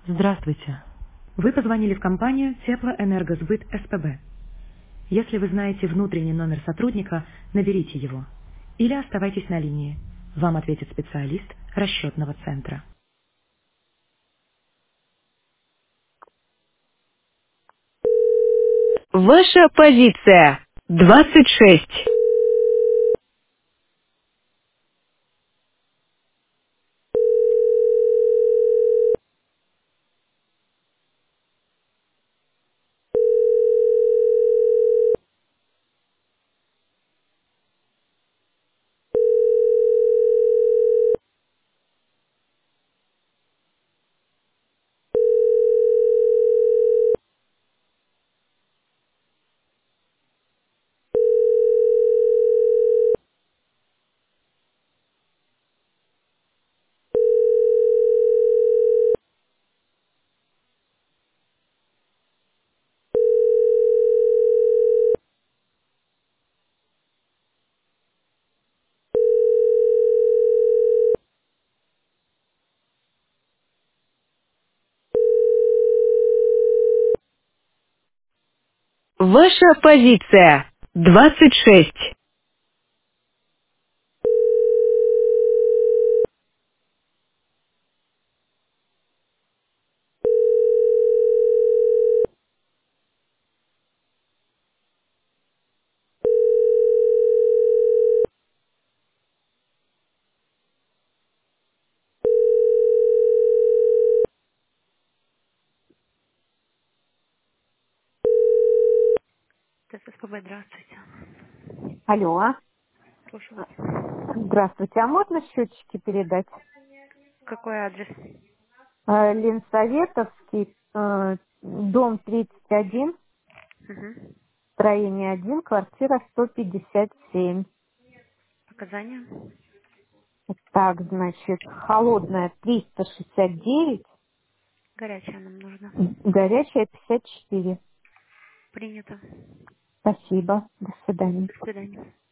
Здравствуйте. Вы позвонили в компанию Теплоэнергосбыт СПБ. Если вы знаете внутренний номер сотрудника, наберите его. Или оставайтесь на линии. Вам ответит специалист расчетного центра. Ваша позиция 26. Ваша позиция 26. ТССПБ, здравствуйте. Алло. Слушаю вас. Здравствуйте. А можно счетчики передать? Какой адрес? Ленсоветовский, дом 31, Угу. строение 1, квартира 157. Показания? Так, значит, холодная 369, Горячая нам нужна. горячая 54. Принято. Спасибо. До свидания. До свидания.